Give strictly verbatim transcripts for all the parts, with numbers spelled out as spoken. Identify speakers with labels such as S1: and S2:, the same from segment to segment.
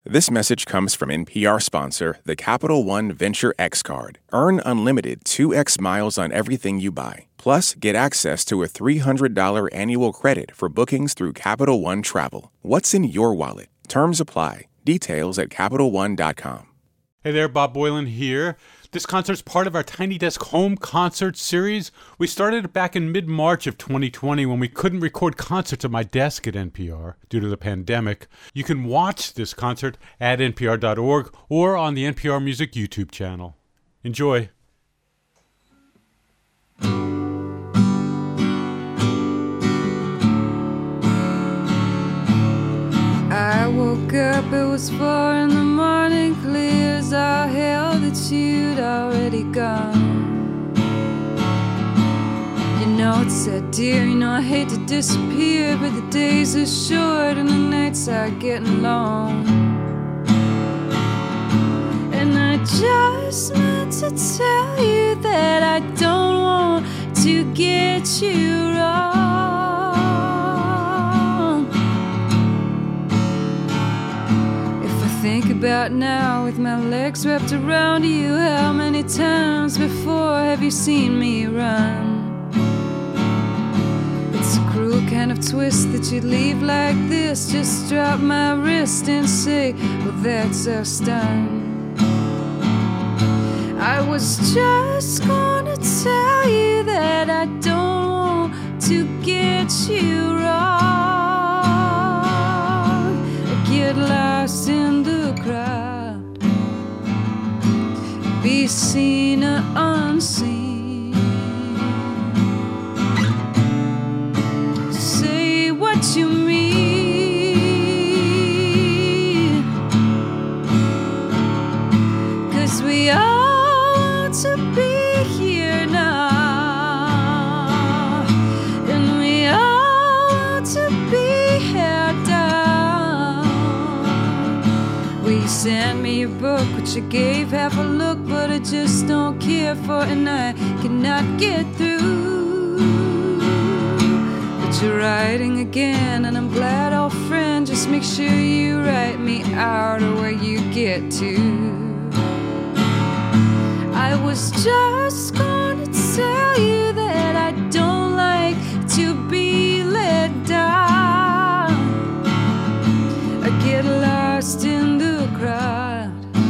S1: This message comes from N P R sponsor, the Capital One Venture X Card. Earn unlimited two x miles on everything you buy. Plus, get access to a three hundred dollars annual credit for bookings through Capital One Travel. What's in your wallet? Terms apply. Details at Capital One dot com.
S2: Hey there, Bob Boilen here. This concert's part of our Tiny Desk Home Concert Series. We started it back in mid-March of twenty twenty when we couldn't record concerts at my desk at N P R due to the pandemic. You can watch this concert at N P R dot org or on the N P R Music YouTube channel. Enjoy.
S3: I woke up, it was four in the morning, clear as all hell that you'd already gone. You know it said, dear, you know I hate to disappear, but the days are short and the nights are getting long. And I just meant to tell you that I don't want to get you wrong. Think about now with my legs wrapped around you. How many times before have you seen me run? It's a cruel kind of twist that you'd leave like this. Just drop my wrist and say, well, that's our stun. I was just gonna tell you that I don't want to get you wrong. Get lost in the crowd, be seen or unseen. Say what you mean, 'cause we all want to be here now, and we all want to be held down. You sent me a book, which I gave half a look, but I just don't care for it, and I cannot get through. But you're writing again, and I'm glad, old friend. Just make sure you write me out of where you get to. I was just gonna tell you that I don't like to be let down. I get lost in the crowd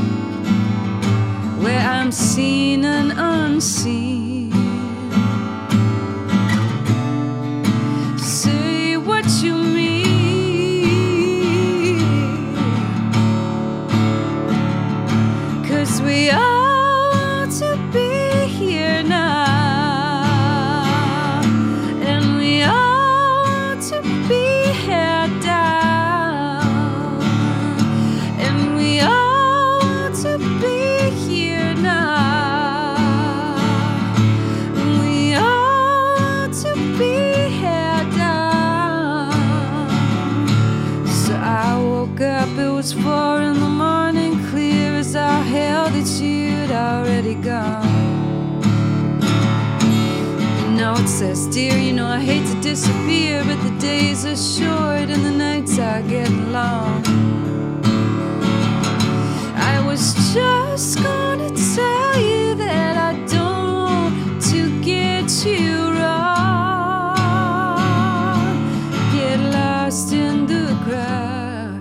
S3: where I'm seen and unseen. Say what you mean, 'cause we all want to be here now, and we all want to be held down, and we all want to be here now, and we all want to be held down. So I woke up, it was four in the morning, clear as all hell that you'd already gone. You know it says, dear, you know I hate to disappear, but the days are short and the nights are getting long. I was just gonna tell you that I don't want to get you wrong. Get lost in the crowd,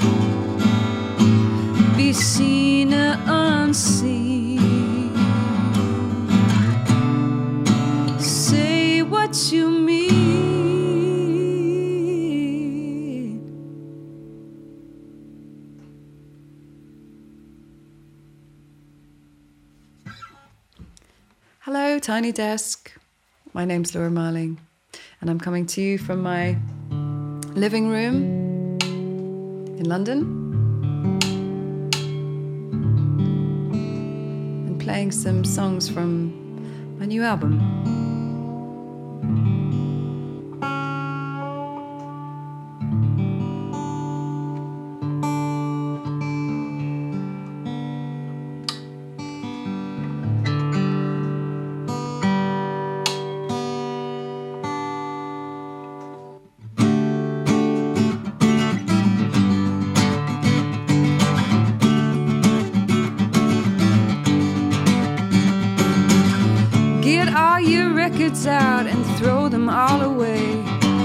S3: be seen or unseen. Say what you mean. Hello, Tiny Desk. My name's Laura Marling, and I'm coming to you from my living room in London and playing some songs from my new album. records out and throw them all away.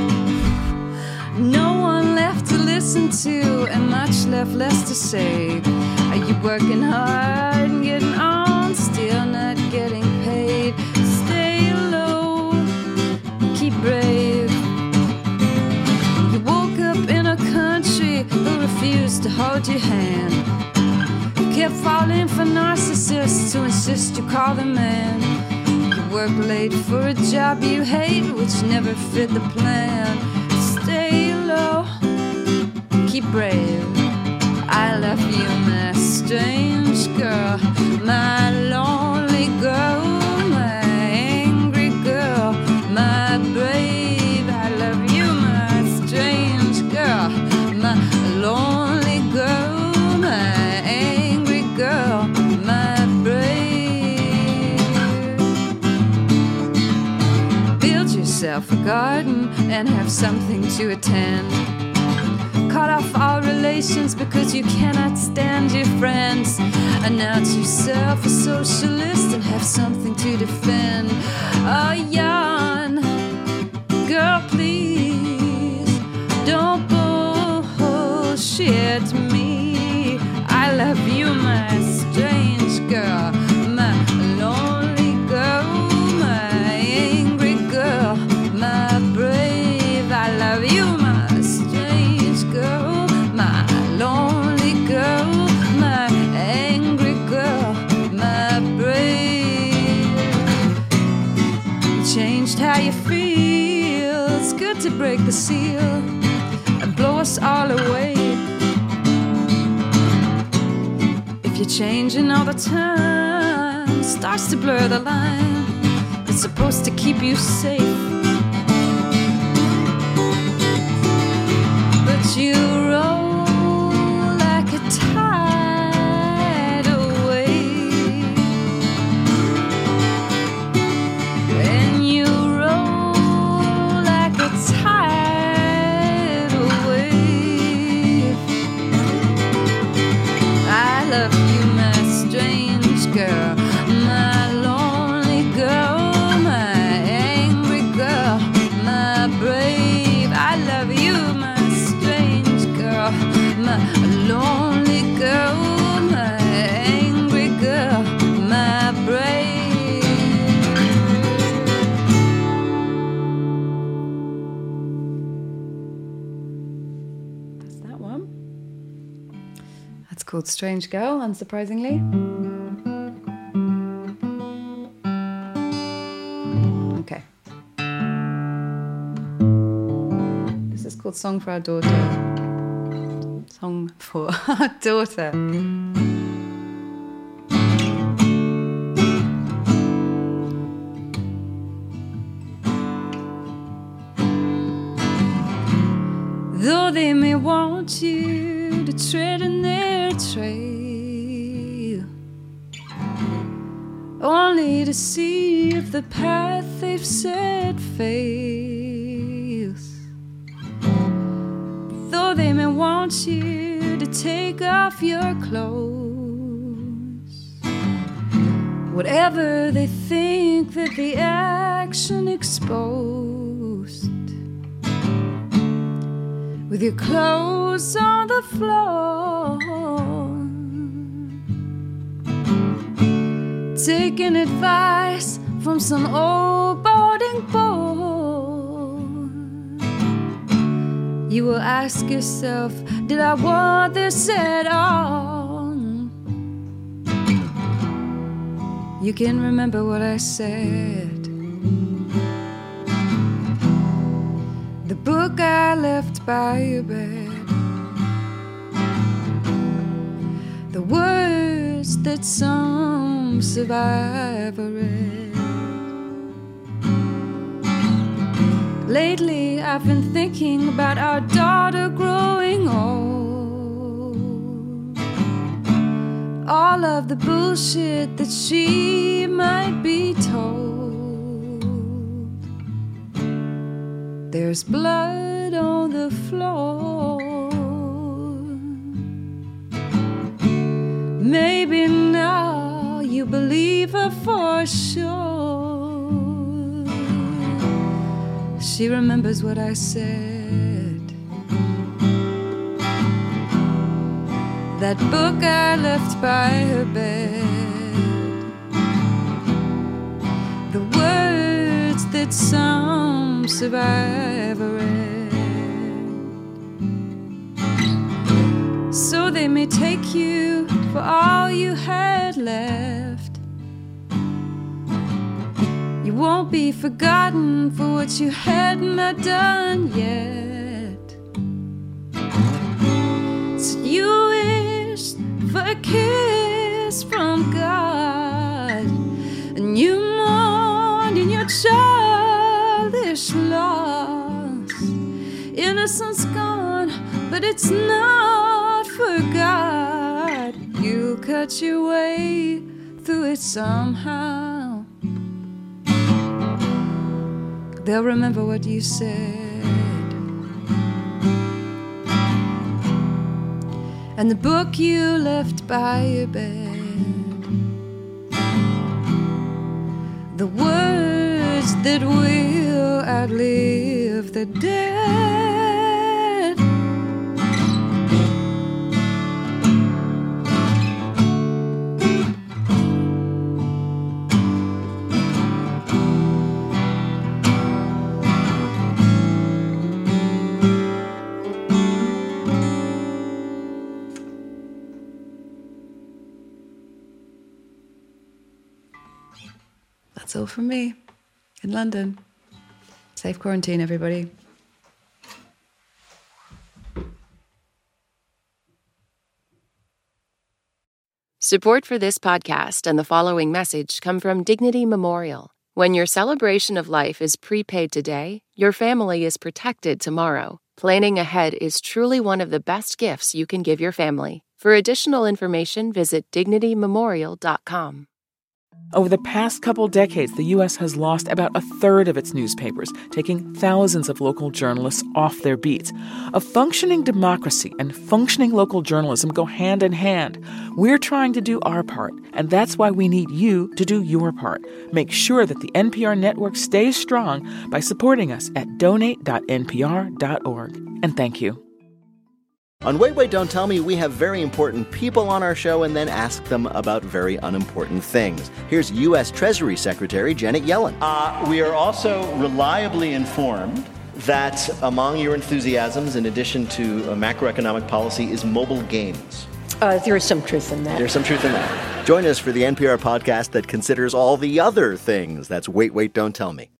S3: No one left to listen to and much left less to say. Are you working hard and getting on, still not getting paid? Stay low, keep brave. You woke up in a country who refused to hold your hand. You kept falling for narcissists who insist you call them man. You work late for a job you hate, which never fit the plan. Stay low, keep brave. I love you, my strange girl, my lonely girl, my angry girl, my brave. I love you, my strange girl, my lonely girl, my angry girl, my brave. Build yourself a garden and have something to attend. Cut off all relations because you cannot stand your friends. Announce yourself a socialist and have something to defend. Oh, yawn, girl, please don't bullshit me. I love you, my strange girl, my lonely girl, my angry girl, my brave. I love you, my strange girl, my lonely girl, my angry girl, my brave. You changed how you feel. It's good to break the seal and blow us all away. If you're changing all the time, it starts to blur the line. It's supposed to keep you safe, but you roll like a tidal wave, and you roll like a tidal wave. I love you, my strange girl, my lonely girl, my angry girl, my brave. I love you, my strange girl, my lonely girl, my angry girl, my brave. That's that one. That's called Strange Girl, unsurprisingly. Okay. This is called Song for Our Daughter. Song for Our Daughter. Though they may want you to tread in their trail, only to see if the path they've set fails. Though they may want you to take off your clothes, whatever they think that the action exposed, with your clothes on the floor, taking advice from some old boarding board, you will ask yourself, did I want this at all? You can remember what I said. The book I left by your bed, the words that some survivor read. Lately I've been thinking about our daughter growing old, all of the bullshit that she might be told. There's blood on the floor. Maybe now you believe her for sure. She remembers what I said. That book I left by her bed. The words that some survivor read. So they may take you for all you had left. You won't be forgotten for what you had not done yet. So you wished for a kiss from God, and you mourned in your childish loss. Innocence gone, but it's not forgot. You cut your way through it somehow. They'll remember what you said. And the book you left by your bed. The words that will outlive the dead. That's all from me in London. Safe quarantine, everybody.
S4: Support for this podcast and the following message come from Dignity Memorial. When your celebration of life is prepaid today, your family is protected tomorrow. Planning ahead is truly one of the best gifts you can give your family. For additional information, visit dignity memorial dot com.
S5: Over the past couple decades, the U S has lost about a third of its newspapers, taking thousands of local journalists off their beats. A functioning democracy and functioning local journalism go hand in hand. We're trying to do our part, and that's why we need you to do your part. Make sure that the N P R network stays strong by supporting us at donate dot n p r dot org. And thank you.
S6: On Wait, Wait, Don't Tell Me, we have very important people on our show and then ask them about very unimportant things. Here's U S Treasury Secretary Janet Yellen.
S7: Uh, we are also reliably informed that among your enthusiasms, in addition to uh, macroeconomic policy, is mobile games.
S8: Uh, there is some truth in that.
S7: There's some truth in that.
S6: Join us for the N P R podcast that considers all the other things. That's Wait, Wait, Don't Tell Me.